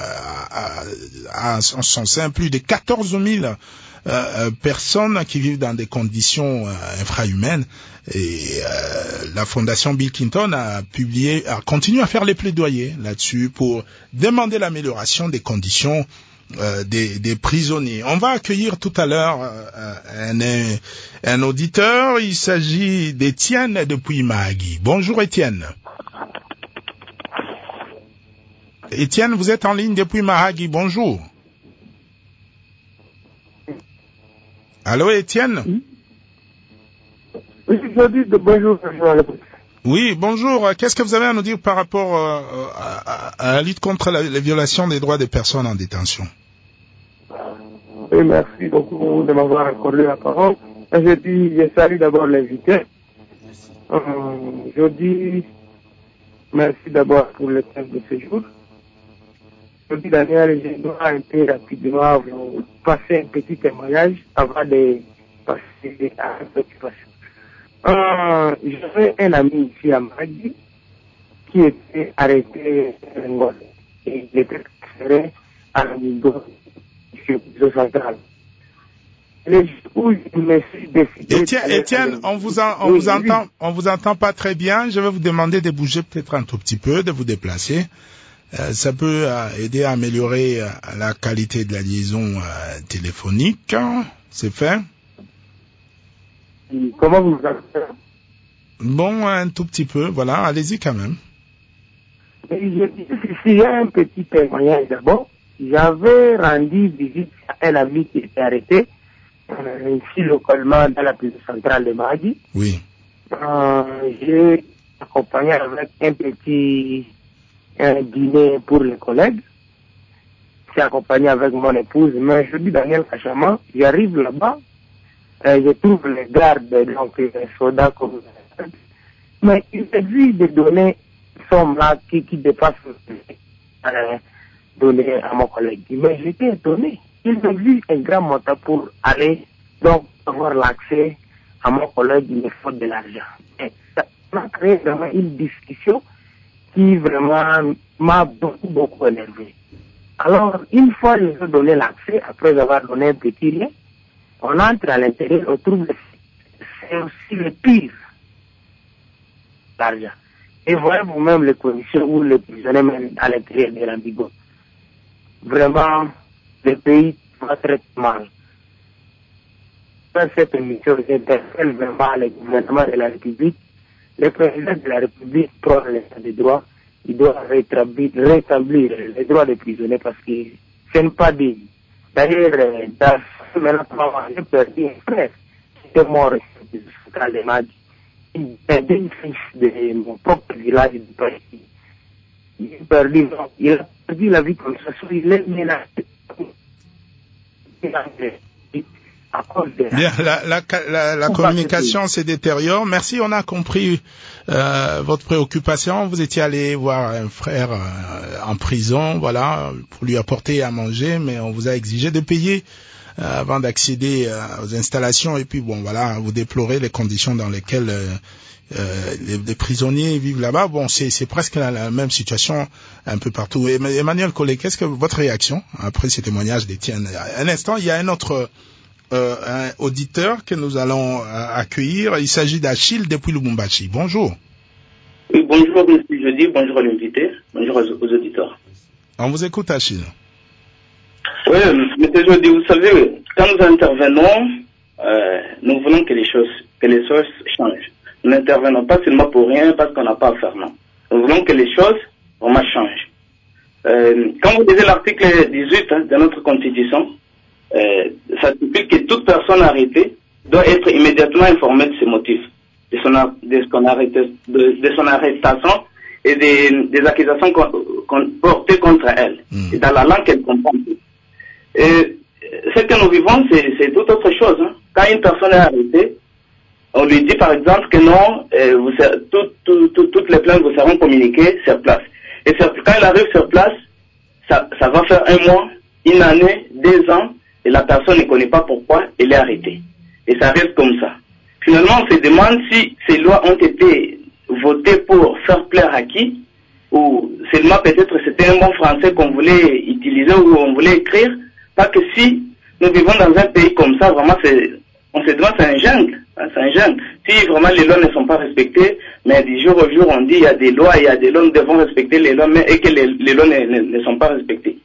à, à, à son sein plus de quatorze mille Euh, personnes qui vivent dans des conditions euh, infrahumaines. Et euh, la fondation Bill Clinton a publié, a continué à faire les plaidoyers là-dessus pour demander l'amélioration des conditions euh, des, des prisonniers. On va accueillir tout à l'heure euh, un, un auditeur. Il s'agit d'Étienne depuis Mahagi. Bonjour Étienne. Étienne, vous êtes en ligne depuis Mahagi. Bonjour. Allô Étienne? Oui, je dis de bonjour. Oui, bonjour. Qu'est-ce que vous avez à nous dire par rapport euh, à, à la lutte contre la, les violations des droits des personnes en détention? Oui, merci beaucoup de m'avoir accordé la parole. Je dis, je salue d'abord l'invité. Euh, je dis merci d'abord pour le thème de ce jour. Je dis, Daniel, je dois un peu rapidement vous passer un petit témoignage avant de passer à la préoccupation. Euh, J'avais un ami ici à Mahagi qui était arrêté à Ngol et il était transféré à la Migo, ici au central. Le jour où je me suis décidé... Étienne, Étienne, on vous, en, on, oui, vous entend, oui. on vous entend pas très bien. Je vais vous demander de bouger peut-être un tout petit peu, de vous déplacer. Euh, ça peut euh, aider à améliorer euh, la qualité de la liaison euh, téléphonique. C'est fait? Comment vous vous appelez? Bon, un tout petit peu, voilà, allez-y quand même. Il y a un petit témoignage d'abord. J'avais rendu visite à un ami qui était arrêté, euh, ici localement dans la prison centrale de Mahagi. Oui. Euh, j'ai accompagné avec un petit un dîner pour les collègues. J'ai accompagné avec mon épouse, mais je dis Daniel Kachama, j'arrive là-bas. Euh, je trouve les gardes, donc les soldats comme mais il s'agit de donner une somme là qui, qui dépasse euh, donner à mon collègue. Mais j'étais étonné. Il m'exige un grand montant pour aller donc avoir l'accès à mon collègue, il me faut de l'argent. Et ça m'a créé vraiment une discussion qui vraiment m'a beaucoup beaucoup énervé. Alors, une fois que j'ai donné l'accès, après avoir donné un petit lien, on entre à l'intérieur, on trouve c'est aussi le pire, l'argent. Et voyez vous-même les conditions où les prisonniers même à l'intérieur de l'Ambigo. Vraiment, le pays va très mal. Dans cette émission, j'interpelle vraiment le gouvernement de la République. Le président de la République prend l'état de droit. Il doit rétablir, rétablir les droits des prisonniers parce que ce n'est pas digne. D'ailleurs, dans maintenant, j'ai perdu un frère qui était mort de centrale de Mahagi. Il a une fils de mon propre village du pays. Il a perdu, il a perdu la vie comme ça, il est menacé. À cause de Bien, la, la, la, la communication se détériore. Merci, on a compris euh, votre préoccupation. Vous étiez allé voir un frère euh, en prison, voilà, pour lui apporter à manger, mais on vous a exigé de payer euh, avant d'accéder euh, aux installations. Et puis bon, voilà, vous déplorez les conditions dans lesquelles euh, euh, les, les prisonniers vivent là-bas. Bon, c'est, c'est presque la, la même situation un peu partout. Et, Emmanuel Collet, qu'est-ce que votre réaction après ce témoignage d'Étienne? Un instant, il y a un autre euh, un auditeur que nous allons euh, accueillir. Il s'agit d'Achille depuis Lubumbashi. Bonjour. Oui, bonjour, monsieur Jeudi, bonjour à l'invité, bonjour aux, aux auditeurs. On vous écoute, Achille. Oui, monsieur Jeudi, vous savez, quand nous intervenons, euh, nous voulons que les choses, que les choses changent. Nous n'intervenons pas seulement pour rien parce qu'on n'a pas à faire, non. Nous voulons que les choses vraiment changent. Euh, quand vous lisez l'article dix-huit hein, de notre Constitution, euh, ça stipule que toute personne arrêtée doit être immédiatement informée de ses motifs, de son, de son, arrêté, de, de son arrestation et des, des accusations con, con, portées contre elle, mmh. et dans la langue qu'elle comprend. Et ce que nous vivons, c'est, c'est tout autre chose. Hein. Quand une personne est arrêtée, on lui dit par exemple que non, euh, vous, tout, tout, tout, toutes les plaintes vous seront communiquées sur place. Et sur, quand elle arrive sur place, ça, ça va faire un mois, une année, deux ans, et la personne ne connaît pas pourquoi elle est arrêtée. Et ça reste comme ça. Finalement, on se demande si ces lois ont été votées pour faire plaire à qui, ou seulement peut-être c'était un bon français qu'on voulait utiliser ou on voulait écrire, parce que si nous vivons dans un pays comme ça, vraiment, c'est, on se demande, c'est un jungle, hein, c'est un jungle. Si vraiment les lois ne sont pas respectées, mais du jour au jour, on dit il y a des lois, il y a des lois, nous devons respecter les lois, mais et que les, les lois ne, ne, ne sont pas respectées.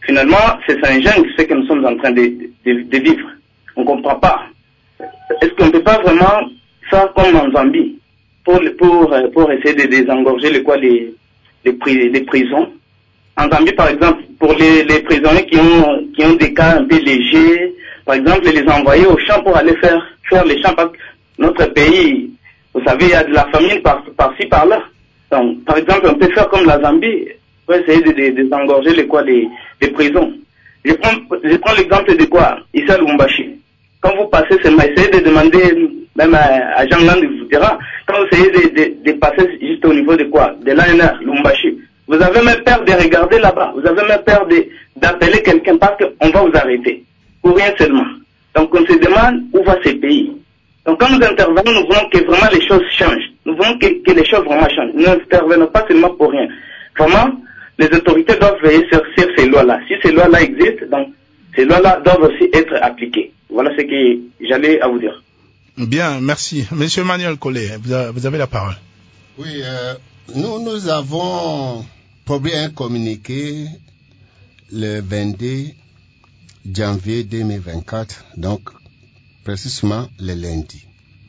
Finalement, c'est un jungle, ce que nous sommes en train de, de, de vivre. On ne comprend pas. Est-ce qu'on ne peut pas vraiment faire comme en Zambie pour, pour, pour essayer de désengorger les, quoi, les, les, les prisons? En Zambie, par exemple, pour les, les prisonniers qui ont, qui ont des cas un peu légers, par exemple, les envoyer au champ pour aller faire, faire les champs. Parce que notre pays, vous savez, il y a de la famine par, par-ci, par-là. Donc, par exemple, on peut faire comme la Zambie, pour essayer de, de, de désengorger les, quoi, les, les prisons. Je prends, je prends l'exemple de quoi? Ici à Lubumbashi. Quand vous passez seulement, essayez de demander, même à, à Jean Land, et cetera, quand vous essayez de, de, de passer juste au niveau de quoi? De l'A N R, Lubumbashi. Vous avez même peur de regarder là-bas. Vous avez même peur de, d'appeler quelqu'un parce qu'on va vous arrêter. Pour rien seulement. Donc on se demande où va ces pays. Donc quand nous intervenons, nous voulons que vraiment les choses changent. Nous voulons que, que les choses vraiment changent. Nous n'intervenons pas seulement pour rien. Vraiment, les autorités doivent veiller sur, sur ces lois-là. Si ces lois-là existent, donc ces lois-là doivent aussi être appliquées. Voilà ce que j'allais à vous dire. Bien, merci. Monsieur Manuel Collet, vous avez la parole. Oui, euh, nous, nous avons publié un communiqué le vingt-deux janvier deux mille vingt-quatre, donc précisément le lundi.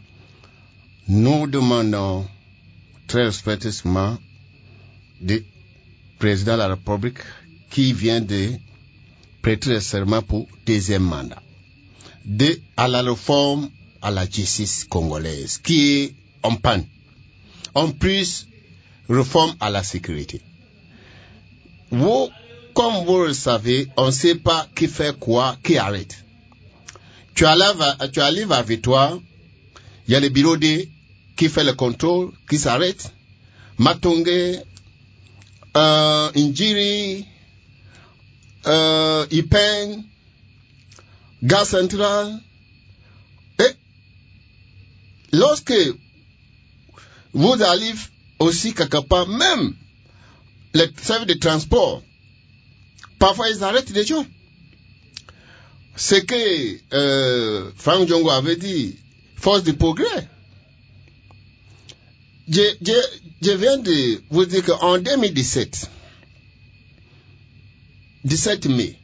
Nous demandons très respectueusement du président de la République qui vient de prêter le serment pour deuxième mandat, de à la réforme à la justice congolaise qui est en panne. En plus, réforme à la sécurité. Vous, comme vous le savez, on ne sait pas qui fait quoi, qui arrête. Tu arrives, tu arrives à Victoire, il y a le bureau D qui fait le contrôle, qui s'arrête. Matonge, euh, Injiri, euh, Ipen, Gaz Central. Et lorsque vous arrivez aussi quelque part, même les services de transport, parfois ils arrêtent les gens. Ce que euh, Franck Djongo avait dit, force du progrès. Je, je, je viens de vous dire qu'en deux mille dix-sept, dix-sept mai,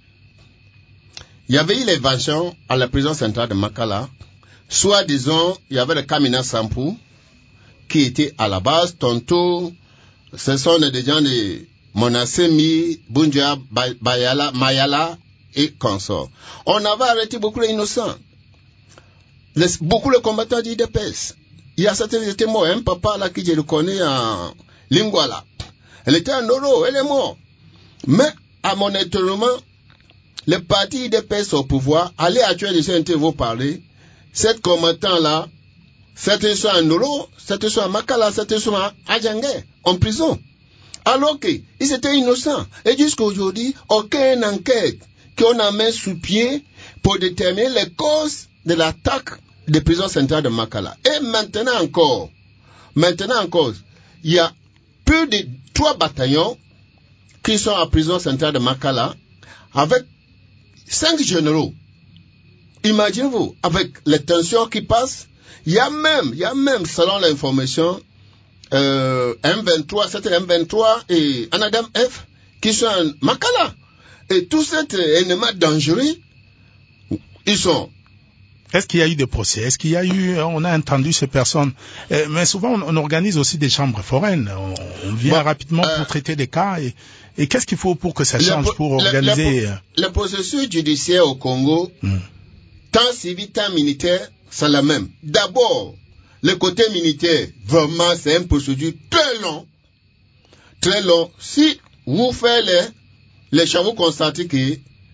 il y avait eu l'évasion à la prison centrale de Makala. Soit disons, il y avait le Kamina Sampou, qui était à la base, Tonto, ce sont des gens de Monasemi, Bunja, Bayala, Mayala et consorts. On avait arrêté beaucoup d'innocents. Les, beaucoup de combattants d'I D P S. Il y a certains qui étaient morts. Un papa là qui je le connais en Lingwala. Elle était en Oro, elle est morte. Mais, à mon étonnement, le parti I D P S au pouvoir, allez actuellement de vous parler, cette combattant là, certains sont en Oro, certains sont à Makala, certains sont à Adjangé, en prison. Alors qu'ils étaient innocents. Et jusqu'à aujourd'hui, aucune enquête qu'on a mis sous pied pour déterminer les causes de l'attaque des prisons centrales de Makala. Et maintenant encore, maintenant encore, il y a plus de trois bataillons qui sont à prison centrale de Makala avec cinq généraux. Imaginez-vous, avec les tensions qui passent, il y a même, il y a même, selon l'information, euh, M vingt-trois, c'était M vingt-trois et Anadam F qui sont à Makala. Et tous ces ennemis dangereux, ils sont. Est-ce qu'il y a eu des procès? Est-ce qu'il y a eu, on a entendu ces personnes? Euh, mais souvent, on, on organise aussi des chambres foraines. On, on vient bon, rapidement euh, pour traiter des cas. Et, et qu'est-ce qu'il faut pour que ça change, le, pour organiser? Le, le, le processus judiciaire au Congo, hmm. tant civil, tant militaire, c'est la même. D'abord, le côté militaire, vraiment, c'est un procédure très long. Très long. Si vous faites les, les champs, vous constatez que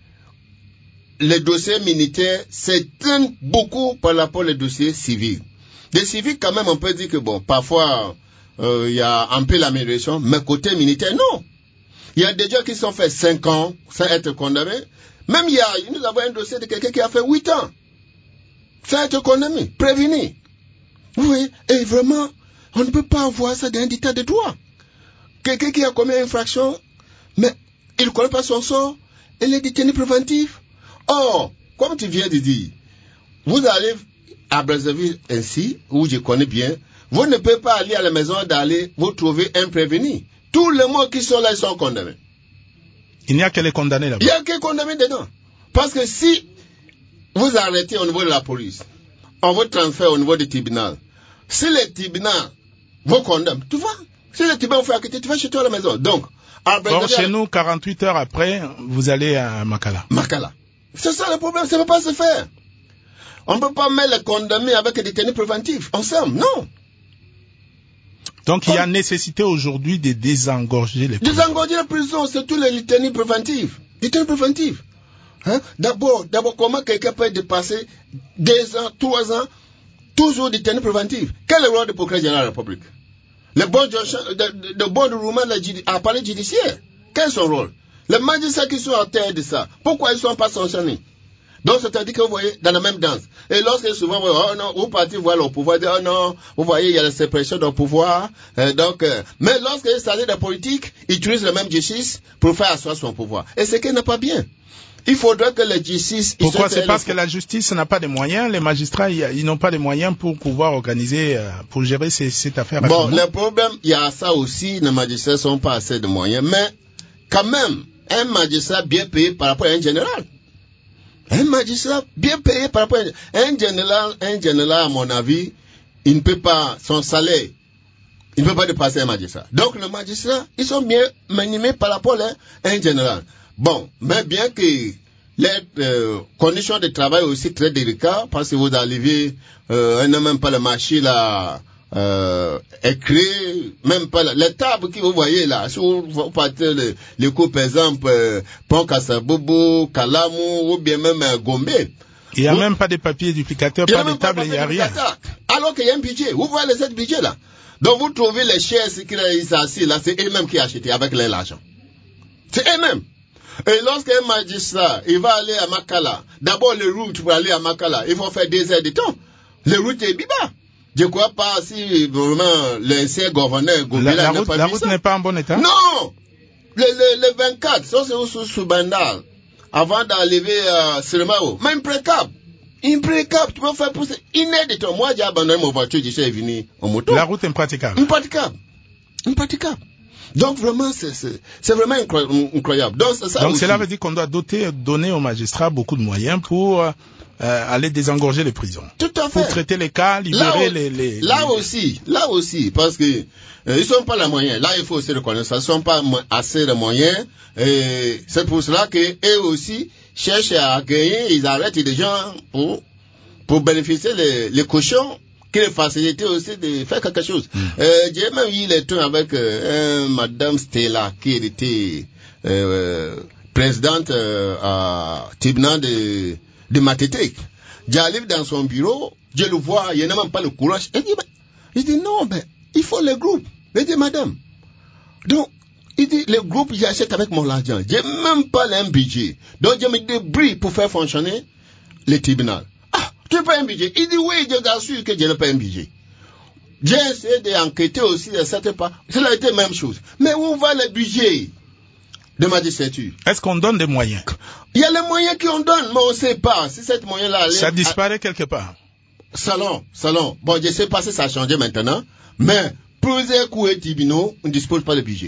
les dossiers militaires s'éteignent beaucoup par rapport aux dossiers civils. Des civils, quand même, on peut dire que, bon, parfois, il euh, y a un peu l'amélioration, mais côté militaire, non. Il y a des gens qui sont fait cinq ans sans être condamnés. Même il y a, nous avons un dossier de quelqu'un qui a fait huit ans sans être condamné, prévenu. Oui, et vraiment, on ne peut pas avoir ça dans un dictat de droit. Quelqu'un qui a commis une infraction, mais il ne connaît pas son sort, il est détenu préventif. Or, comme tu viens de dire, vous allez à Brazzaville ainsi, où je connais bien, vous ne pouvez pas aller à la maison d'aller vous trouver un prévenu. Tous les mots qui sont là, ils sont condamnés. Il n'y a que les condamnés là-bas. Il n'y a que les condamnés dedans. Parce que si vous arrêtez au niveau de la police, on vous transfère au niveau du tribunal. Si le tribunal vous condamne, tu vois, si le tribunal vous fait acquitter, tu vas chez toi à la maison. Donc, or, chez nous, quarante-huit heures après, vous allez à Makala. Makala. C'est ça le problème, ça ne peut pas se faire. On ne peut pas mettre les condamnés avec des détenus préventifs ensemble, non. Donc, il y a nécessité aujourd'hui de désengorger les prisons. Désengorger les prisons, c'est tous les détenus préventifs. Détenus préventifs. Hein? D'abord, d'abord, comment quelqu'un peut dépasser deux ans, trois ans, toujours détenu préventif? Quel est le rôle du procureur général de la République? Le bon de, de, de bon de Roumain a parlé judiciaire. Quel est son rôle? Les magistrats qui sont en tête de ça, pourquoi ils ne sont pas sanctionnés? Donc, c'est-à-dire que vous voyez, dans la même danse. Et lorsque souvent, oh non, vous partez voir le pouvoir, oh non, vous voyez, il y a la séparation du pouvoir. Euh, donc, euh, mais lorsqu'il s'agit de la politique, ils utilisent la même justice pour faire asseoir son pouvoir. Et c'est qui n'est pas bien. Il faudrait que la justice... Pourquoi? C'est parce que la justice n'a pas de moyens, les magistrats, ils n'ont pas de moyens pour pouvoir organiser, pour gérer ces, cette affaire. Bon, le problème, il y a ça aussi, les magistrats ne sont pas assez de moyens, mais quand même, un magistrat bien payé par rapport à un général. Un magistrat bien payé par rapport à un général, un général, à mon avis, il ne peut pas, son salaire, il ne peut pas dépasser un magistrat. Donc, les magistrats, ils sont bien animés par rapport à un général. Bon, mais bien que les euh, conditions de travail aussi très délicates, parce que vous arrivez, euh, on n'a même pas le marché là, euh, écrit, même pas la, les tables que vous voyez là, si vous, vous partez les, les coups, par exemple, euh, Pont Kassabobo, Kalamou, ou bien même euh, Gombe. Il n'y a vous, même pas de papiers duplicateurs, pas de table, il n'y a rien. Alors qu'il y a un budget, vous voyez les sept budgets là. Donc vous trouvez les chaises qui sont assis là, c'est eux-mêmes qui achètent avec l'argent. C'est eux-mêmes. Et lorsqu'un magistrat, il va aller à Makala, d'abord les routes pour aller à Makala, il faut faire deux heures de temps. Les routes est biba. Je crois pas si vraiment l'ancien gouverneur Gobela la, la route, pas la route n'est pas en bon état. Non. Le, le, le vingt-quatre, ça c'est sous sous Bandal, avant d'arriver à Selemao, même précap. Impraticable, tu peux faire pousser une heure de temps. Moi j'ai abandonné mon voiture, je suis venu en moto. La route est impraticable. Impraticable. Impraticable. Donc vraiment, c'est, c'est, c'est vraiment incroyable. Donc, c'est ça Donc aussi. Cela veut dire qu'on doit doter, donner aux magistrats beaucoup de moyens pour euh, aller désengorger les prisons. Tout à fait. Pour traiter les cas, libérer là, les, les... Là les... aussi, là aussi, parce que euh, ils sont pas les moyens. Là, il faut aussi reconnaître ça. Ils sont pas assez de moyens. Et c'est pour cela que eux aussi cherchent à gagner. Ils arrêtent des gens pour pour bénéficier les, les cochons. Qui les faciliter aussi de faire quelque chose. Mm. Euh, j'ai même eu les temps avec euh, Madame Stella qui était euh, présidente euh, à tribunal de, de Matétique. J'arrive dans son bureau, je le vois, il n'a même pas le courage. Il dit, mais, il dit non, mais il faut le groupe. Il dit, madame. Donc, il dit, le groupe, j'achète avec mon argent. J'ai même pas un budget. Donc, je me débrouille pour faire fonctionner le tribunal. Tu payes un budget. Il dit oui, je t'assure que je ne paye un budget. J'ai essayé d'enquêter aussi de certains pas. Cela a été la même chose. Mais où va le budget de magistrature? Est-ce qu'on donne des moyens? Il y a les moyens qu'on donne, mais on ne sait pas si cette moyen-là... Ça disparaît à... quelque part. Salon, salon. Bon, je ne sais pas si ça a changé maintenant, mais plusieurs coups et tribunaux, on ne dispose pas de budget.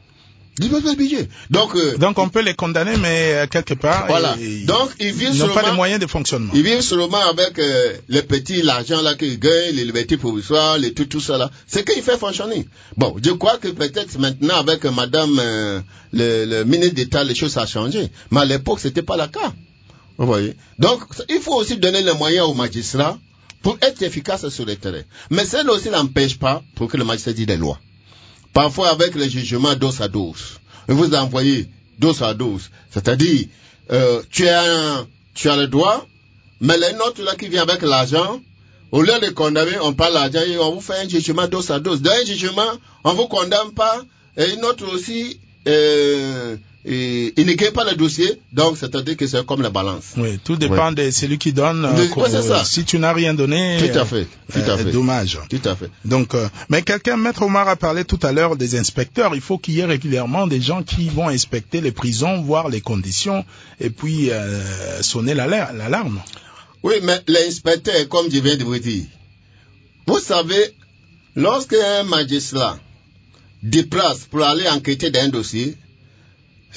Donc, euh, Donc on peut les condamner, mais euh, quelque part, voilà. Ils, Donc ils vivent ils n'ont seulement, pas les moyens de fonctionnement. Ils vivent seulement avec euh, les petits, l'argent là qu'ils gagnent, les libertés provisoires, les tout tout ça là. C'est qu'il fait fonctionner. Bon, je crois que peut-être maintenant avec euh, Madame euh, le, le ministre d'État, les choses ont changé. Mais à l'époque, c'était pas le cas. Vous voyez. Donc il faut aussi donner les moyens aux magistrats pour être efficaces sur le terrain. Mais cela aussi n'empêche pas pour que le magistrat dise des lois. Parfois avec le jugement dos à dos. Vous envoyez dos à dos. C'est-à-dire, euh, tu as un, tu as le droit, mais les notes là qui viennent avec l'argent, au lieu de condamner, on parle l'argent et on vous fait un jugement dos à dos. Dans un jugement, on vous condamne pas, et une autre aussi, euh, et, il ne gagne pas le dossier, donc c'est-à-dire que c'est comme la balance. Oui, tout dépend oui. de celui qui donne. Euh, de, ouais, c'est ça. Si tu n'as rien donné, tout à fait, tout à euh, fait. Dommage. Tout à fait. Donc, euh, mais quelqu'un, Maître Omar a parlé tout à l'heure des inspecteurs. Il faut qu'il y ait régulièrement des gens qui vont inspecter les prisons, voir les conditions, et puis euh, sonner l'alarme. Oui, mais l'inspecteur, comme je viens de vous dire, vous savez, lorsqu'un magistrat déplace pour aller enquêter dans un dossier, c'est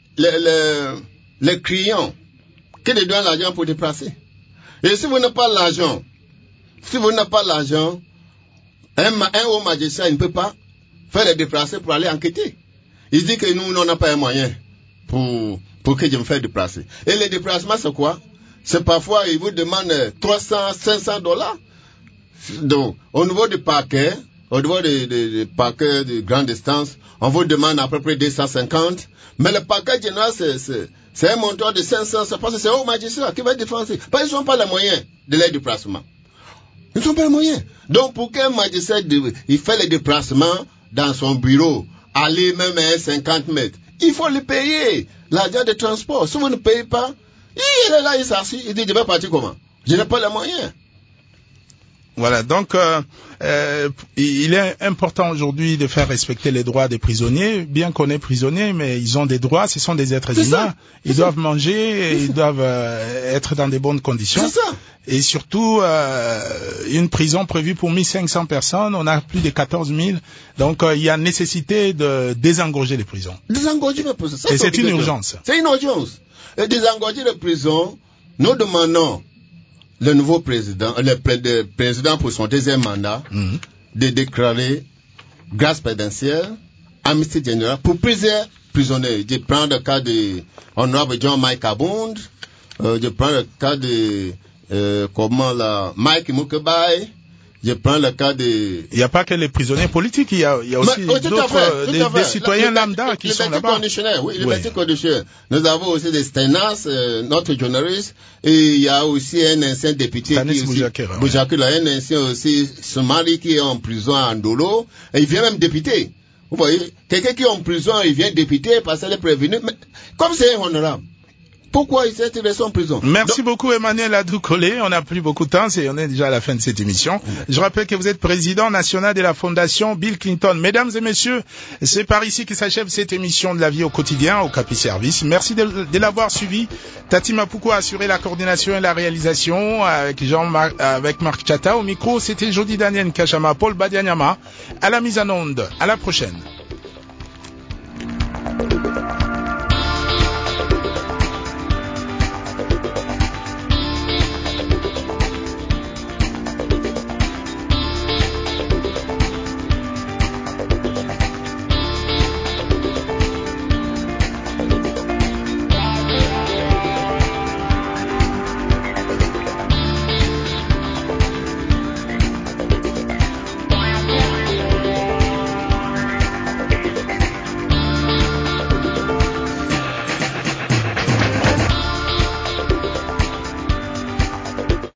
les, les, les clients qui lui donnent l'argent pour déplacer. Et si vous n'avez pas l'argent, si vous n'avez pas l'argent, un, un haut magistrat il ne peut pas faire les déplacés pour aller enquêter. Il dit que nous, on n'a pas un moyen pour, pour que je me fasse déplacer. Et les déplacements, c'est quoi? C'est parfois, ils vous demandent trois cents, cinq cents dollars. Donc, au niveau du parquet, au niveau des de, de parquets de grande distance, on vous demande à peu près deux cent cinquante. Mais le parquet général, c'est, c'est, c'est un montant de cinq cents. C'est parce que c'est au magistrat qui va défoncer. Parce qu'ils n'ont pas les moyens de les déplacements. Ils n'ont pas les moyens. Donc, pour qu'un magistrat, il fait les déplacements dans son bureau, aller même à cinquante mètres, il faut le payer. L'argent de transport. Si vous ne payez pas, il est là, il s'assit, il dit, je vais partir comment? Je n'ai pas les moyens. Voilà, donc euh, euh, il est important aujourd'hui de faire respecter les droits des prisonniers, bien qu'on est prisonniers, mais ils ont des droits, ce sont des êtres c'est humains, ça, ils ça. doivent manger, et ils doivent euh, être dans des bonnes conditions. C'est ça. Et surtout, euh, une prison prévue pour mille cinq cents personnes, on a plus de quatorze mille, donc euh, il y a nécessité de désengorger les prisons. Désengorger les prisons, ça, et c'est, c'est une urgence. C'est une urgence. Et désengorger les prisons, nous demandons le nouveau président, le, le président pour son deuxième mandat, mmh. de déclarer grâce présidentielle, amnistie générale pour plusieurs prisonniers. Je prends le cas de honorable John Mike Abound, euh, je prends le cas de euh, comment là, Mike Mukebai, je prends le cas de... Il n'y a pas que les prisonniers politiques, il y a, il y a aussi Mais, d'autres, fait, des, des citoyens la, lambda le, qui le sont là-bas. Conditionnel, oui, oui. Le conditionnel. Nous avons aussi des Stenas, euh, notre journaliste, et il y a aussi un ancien député Stanis qui Boujakera, aussi, Boujakera, ouais. Un ancien aussi Somali qui est en prison à Ndolo, et il vient même député. Vous voyez, quelqu'un qui est en prison, il vient député parce qu'il est prévenu, mais comme c'est honorable. Pourquoi il s'est resté en prison? Merci Donc, beaucoup Emmanuel Adoukolé. On n'a plus beaucoup de temps, c'est, on est déjà à la fin de cette émission. Je rappelle que vous êtes président national de la fondation Bill Clinton. Mesdames et messieurs, c'est par ici que s'achève cette émission de la vie au quotidien au Capi Service. Merci de, de l'avoir suivi. Tati Mapouko a assuré la coordination et la réalisation avec Jean-Marc, avec Marc Chata. Au micro, c'était Jody Daniel Kachama, Paul Badianyama. À la mise en onde. À la prochaine.